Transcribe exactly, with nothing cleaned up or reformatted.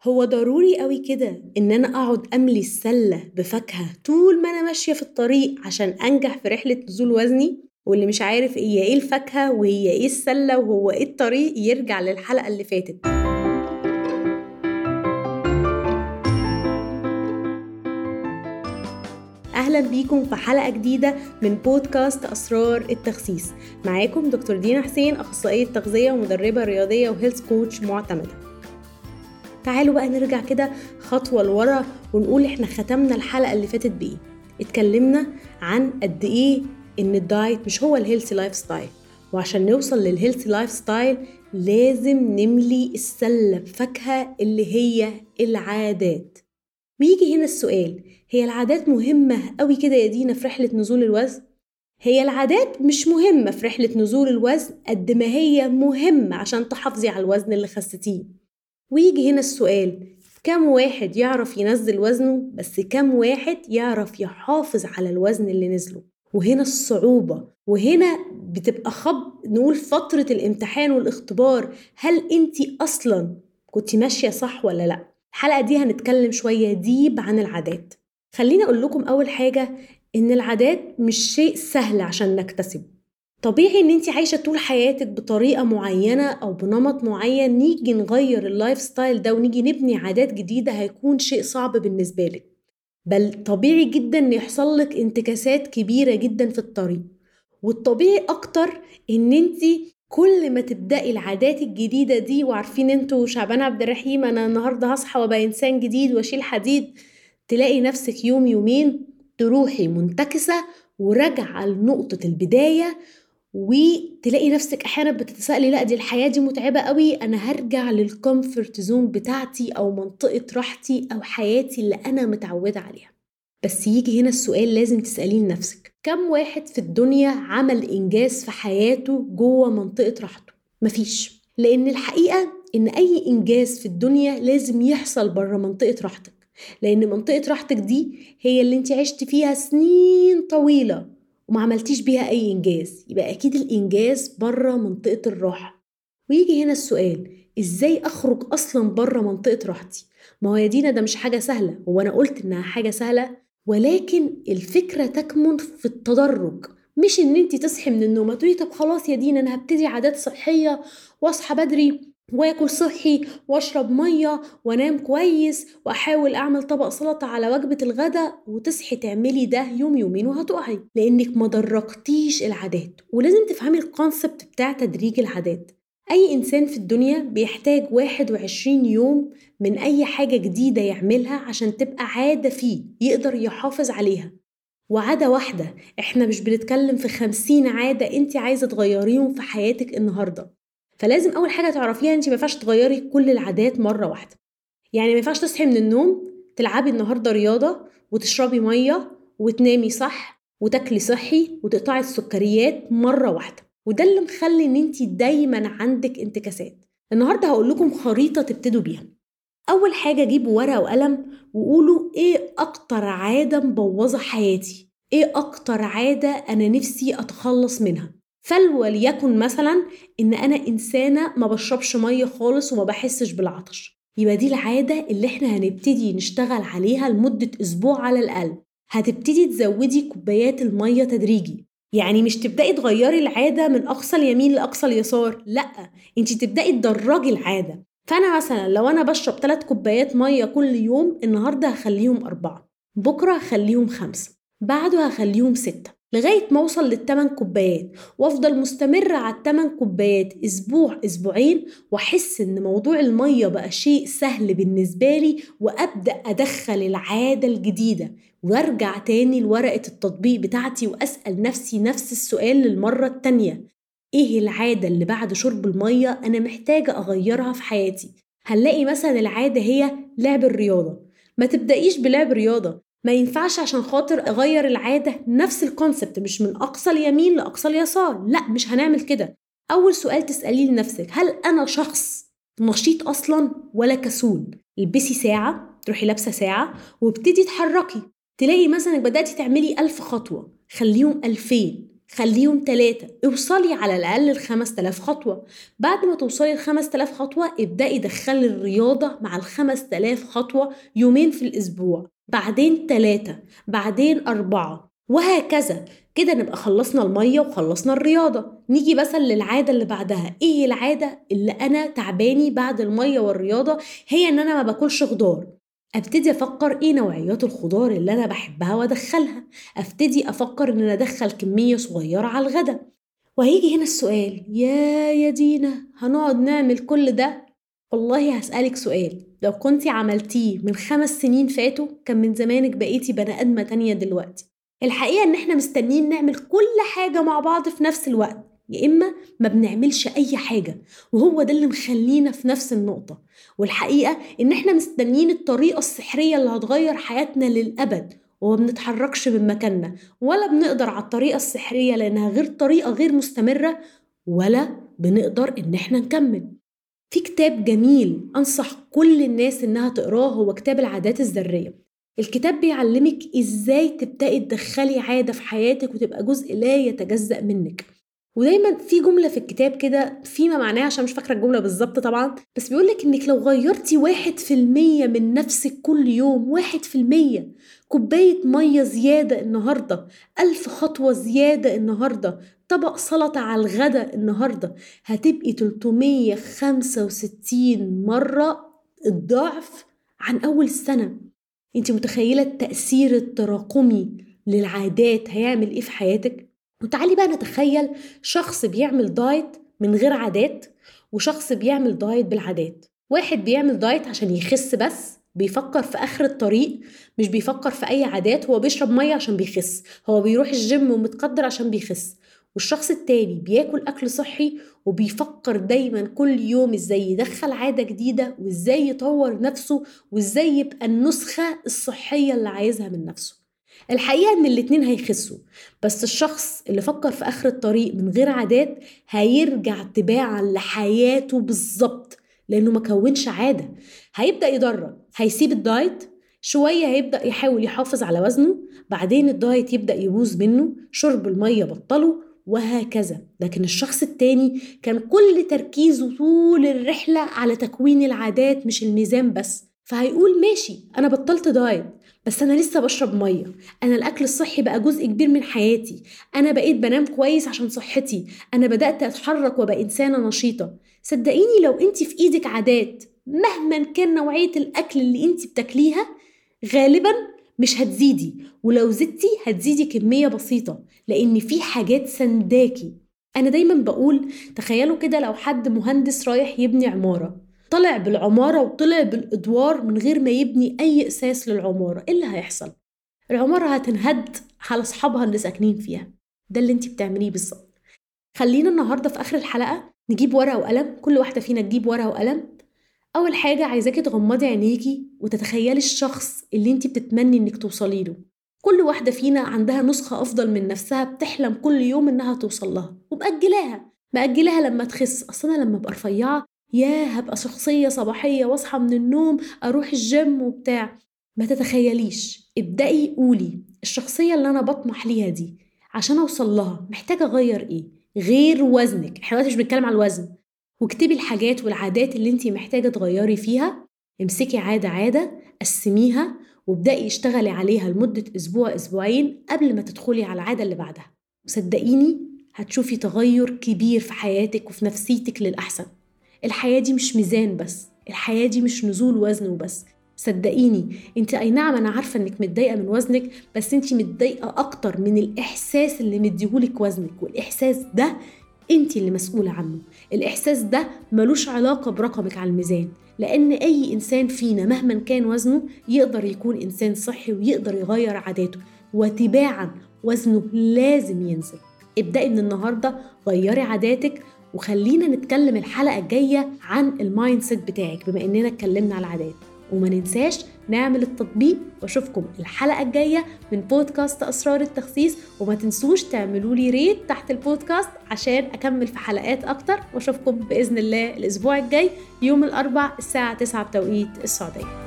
هو ضروري قوي كده إن أنا أقعد أملي السلة بفاكهة طول ما أنا ماشية في الطريق عشان أنجح في رحلة نزول وزني؟ واللي مش عارف هي إيه الفاكهة وهي إيه السلة وهو إيه الطريق يرجع للحلقة اللي فاتت. أهلا بيكم في حلقة جديدة من بودكاست أسرار التخسيس. معاكم دكتور دينا حسين، أخصائية تغذية ومدربة رياضية وهيلث كوتش معتمدة. تعالوا بقى نرجع كده خطوة لورا ونقول إحنا ختمنا الحلقة اللي فاتت بإيه. اتكلمنا عن قد إيه إن الدايت مش هو الهيلثي لايف ستايل، وعشان نوصل للهيلثي لايف ستايل لازم نملي السلة بفاكهة اللي هي العادات. ويجي هنا السؤال، هي العادات مهمة قوي كده يا دينا في رحلة نزول الوزن؟ هي العادات مش مهمة في رحلة نزول الوزن قد ما هي مهمة عشان تحافظي على الوزن اللي خسيتيه. ويجي هنا السؤال، كم واحد يعرف ينزل وزنه بس كم واحد يعرف يحافظ على الوزن اللي نزله؟ وهنا الصعوبة، وهنا بتبقى خب نقول فترة الامتحان والاختبار، هل انتي أصلا كنتي ماشية صح ولا لا؟ الحلقة دي هنتكلم شوية ديب عن العادات. خليني أقول لكم أول حاجة إن العادات مش شيء سهل عشان نكتسب. طبيعي ان انتي عايشة طول حياتك بطريقة معينة او بنمط معين، نيجي نغير اللايف ستايل ده ونيجي نبني عادات جديدة هيكون شيء صعب بالنسبة لك، بل طبيعي جدا ان يحصل لك انتكاسات كبيرة جدا في الطريق. والطبيعي اكتر ان انتي كل ما تبدأي العادات الجديدة دي، وعارفين انتوا شعبان عبد الرحيم، انا النهاردة هصحى وابقى انسان جديد واشيل حديد، تلاقي نفسك يوم يومين تروحي منتكسة وراجعة لنقطة البداية، وتلاقي نفسك احيانا بتتسألي لا دي الحياة دي متعبة قوي، انا هرجع للكومفورت زون بتاعتي او منطقة راحتي او حياتي اللي انا متعودة عليها. بس يجي هنا السؤال لازم تسأليه لنفسك، كم واحد في الدنيا عمل انجاز في حياته جوه منطقة راحته؟ مفيش. لان الحقيقة ان اي انجاز في الدنيا لازم يحصل بره منطقة راحتك، لان منطقة راحتك دي هي اللي انت عشت فيها سنين طويلة وما عملتيش بيها أي إنجاز، يبقى أكيد الإنجاز برا منطقة الراحة. ويجي هنا السؤال، إزاي أخرج أصلا برا منطقة راحتي؟ ما هو يا دينا ده مش حاجة سهلة، هو أنا قلت إنها حاجة سهلة؟ ولكن الفكرة تكمن في التدرج، مش إن أنت تصحي من النوم تقولي طب خلاص يا دينا أنا هبتدي عادات صحية وأصحى بدري واكل صحي واشرب ميه وانام كويس واحاول اعمل طبق سلطه على وجبه الغداء، وتصحي تعملي ده يوم يومين وهتقعي لانك ما درجتيش العادات. ولازم تفهمي الكونسبت بتاع تدريج العادات. اي انسان في الدنيا بيحتاج واحد وعشرين يوم من اي حاجه جديده يعملها عشان تبقى عاده فيه يقدر يحافظ عليها. وعادة واحدة، احنا مش بنتكلم في خمسين عادة انت عايزة تغيريهم في حياتك النهاردة. فلازم اول حاجة تعرفيها، انت ما ينفعش تغيري كل العادات مرة واحدة. يعني ما ينفعش تصحي من النوم تلعبي النهاردة رياضة وتشربي مية وتنامي صح وتاكلي صحي وتقطعي السكريات مرة واحدة، وده اللي مخلي ان انت دايما عندك انتكاسات. النهاردة هقول لكم خريطة تبتدوا بيها. أول حاجة جيبوا ورقة وقلم وقولوا إيه أكتر عادة مبوظة حياتي، إيه أكتر عادة أنا نفسي أتخلص منها. فليكن مثلا إن أنا إنسانة ما بشربش مية خالص وما بحسش بالعطش، يبقى دي العادة اللي إحنا هنبتدي نشتغل عليها لمدة أسبوع على الأقل. هتبتدي تزودي كوبايات المية تدريجي، يعني مش تبدأي تغيري العادة من أقصى اليمين لأقصى اليسار، لأ، انت تبدأي تدرجي العادة. فأنا مثلا لو أنا بشرب ثلاث كوبايات مية كل يوم، النهاردة هخليهم أربعة، بكرة هخليهم خمسة، بعده هخليهم ستة، لغاية ما أوصل للثمان كوبايات، وأفضل مستمرة على الثمان كوبايات أسبوع أسبوعين، وأحس إن موضوع المية بقى شيء سهل بالنسبة لي، وأبدأ أدخل العادة الجديدة، وارجع تاني لورقة التطبيق بتاعتي وأسأل نفسي نفس السؤال للمرة التانية، ايه العادة اللي بعد شرب المية انا محتاجة اغيرها في حياتي؟ هنلاقي مثلا العادة هي لعب الرياضة. ما تبدأيش بلعب رياضة، ما ينفعش عشان خاطر اغير العادة نفس الكونسبت، مش من اقصى اليمين لاقصى اليسار، لا مش هنعمل كده. اول سؤال تسأليه لنفسك، هل انا شخص نشيط اصلا ولا كسول؟ البسي ساعة، تروحي لابسة ساعة وابتدي تحركي، تلاقي مثلا بدأتي تعملي ألف خطوة، خليهم ألفين، خليهم ثلاثة. اوصلي على الأقل الخمس تلاف خطوة. بعد ما توصلي الخمس تلاف خطوة ابدأي دخلي الرياضة مع الخمس تلاف خطوة يومين في الأسبوع، بعدين ثلاثة، بعدين أربعة، وهكذا. كده نبقى خلصنا المية وخلصنا الرياضة. نيجي بس للعادة اللي بعدها. ايه العادة اللي أنا تعباني بعد المية والرياضة؟ هي ان أنا ما باكلش خضار. ابتدي افكر ايه نوعيات الخضار اللي انا بحبها وادخلها. ابتدي افكر ان انا ادخل كمية صغيرة على الغدا. وهيجي هنا السؤال، يا يا دينا هنقعد نعمل كل ده؟ والله هسألك سؤال، لو كنتي عملتيه من خمس سنين فاتوا كان من زمانك بقيتي بني آدمة تانية دلوقتي. الحقيقة ان احنا مستنيين نعمل كل حاجة مع بعض في نفس الوقت، يا إما ما بنعملش أي حاجة، وهو ده اللي مخلينا في نفس النقطة. والحقيقة إن إحنا مستنيين الطريقة السحرية اللي هتغير حياتنا للأبد، وما بنتحركش من مكاننا، ولا بنقدر على الطريقة السحرية لأنها غير طريقة غير مستمرة، ولا بنقدر إن إحنا نكمل. في كتاب جميل أنصح كل الناس إنها تقراه، هو كتاب العادات الذرية. الكتاب بيعلمك إزاي تبدأي تدخلي عادة في حياتك وتبقى جزء لا يتجزأ منك. ودايما في جملة في الكتاب كده فيما معناها، عشان مش فاكرة الجملة بالظبط طبعا، بس بيقولك انك لو غيرتي واحد في المية من نفسك كل يوم، واحد في المية، كوباية مية زيادة النهاردة، ألف خطوة زيادة النهاردة، طبق سلطة على الغدا النهاردة، هتبقي ثلاثمية وخمسة وستين مرة الضعف عن أول السنة. انت متخيلة التأثير التراكمي للعادات هيعمل ايه في حياتك؟ وتعالي بقى نتخيل شخص بيعمل دايت من غير عادات، وشخص بيعمل دايت بالعادات. واحد بيعمل دايت عشان يخس بس، بيفكر في آخر الطريق، مش بيفكر في أي عادات. هو بيشرب مية عشان بيخس، هو بيروح الجيم ومتقدر عشان بيخس. والشخص التاني بياكل أكل صحي وبيفكر دايما كل يوم ازاي يدخل عادة جديدة، وازاي يطور نفسه، وازاي يبقى النسخة الصحية اللي عايزها من نفسه. الحقيقة ان الاتنين هيخسوا، بس الشخص اللي فكر في آخر الطريق من غير عادات هيرجع تباعا لحياته بالظبط، لأنه ما كونش عادة. هيبدأ يدرب، هيسيب الدايت شوية، هيبدأ يحاول يحافظ على وزنه، بعدين الدايت يبدأ يبوظ منه، شرب المية بطله، وهكذا. لكن الشخص التاني كان كل تركيزه طول الرحلة على تكوين العادات مش الميزان بس. فهيقول ماشي، أنا بطلت دايت بس أنا لسه بشرب مية، أنا الأكل الصحي بقى جزء كبير من حياتي، أنا بقيت بنام كويس عشان صحتي، أنا بدأت أتحرك وبقى إنسانة نشيطة. صدقيني لو أنت في إيدك عادات مهما كان نوعية الأكل اللي أنت بتاكليها، غالبا مش هتزيدي، ولو زدتي هتزيدي كمية بسيطة، لأن في حاجات سنداكي. أنا دايما بقول تخيلوا كده لو حد مهندس رايح يبني عمارة، طلع بالعمارة وطلع بالإدوار من غير ما يبني أي أساس للعمارة، إيه اللي هيحصل؟ العمارة هتنهد على أصحابها اللي ساكنين فيها. ده اللي انتي بتعمليه بالظبط. خلينا النهاردة في آخر الحلقة نجيب ورقة وقلم، كل واحدة فينا تجيب ورقة وقلم. أول حاجة عايزاكي تغمضي عينيكي وتتخيلي الشخص اللي انتي بتتمني انك توصلي له. كل واحدة فينا عندها نسخة أفضل من نفسها بتحلم كل يوم انها توصل لها، ومأجلاها مأجلاها لما تخس. أصلا لما أبقى رفيعة يا هبقى شخصية صباحية واصحى من النوم أروح الجيم وبتاع. ما تتخيليش، ابدأي قولي الشخصية اللي أنا بطمح ليها دي عشان أوصل لها محتاجة أغير إيه غير وزنك. احنا دلوقتي مش بنتكلم على الوزن. واكتبي الحاجات والعادات اللي انتي محتاجة تغيري فيها. امسكي عادة عادة، قسميها، وابدأي اشتغلي عليها لمدة أسبوع أسبوعين قبل ما تدخلي على العادة اللي بعدها. وصدقيني هتشوفي تغير كبير في حياتك وفي نفسيتك للأحسن. الحياة دي مش ميزان بس، الحياة دي مش نزول وزن وبس. صدقيني انت اي نعم انا عارفة انك متضايقة من وزنك، بس انت متضايقة اكتر من الاحساس اللي مديهولك وزنك، والاحساس ده انت اللي مسؤولة عنه. الاحساس ده ملوش علاقة برقمك على الميزان، لان اي انسان فينا مهما كان وزنه يقدر يكون انسان صحي ويقدر يغير عاداته، وتباعا وزنه لازم ينزل. ابدأي من النهاردة غيري عاداتك، وخلينا نتكلم الحلقة الجاية عن المايند سيت بتاعك بما اننا اتكلمنا على العادات. وما ننساش نعمل التطبيق، واشوفكم الحلقة الجاية من بودكاست أسرار التخسيس. وما تنسوش تعملوا لي ريت تحت البودكاست عشان أكمل في حلقات أكتر. واشوفكم بإذن الله الأسبوع الجاي يوم الأربع الساعة تسعة بتوقيت السعودية.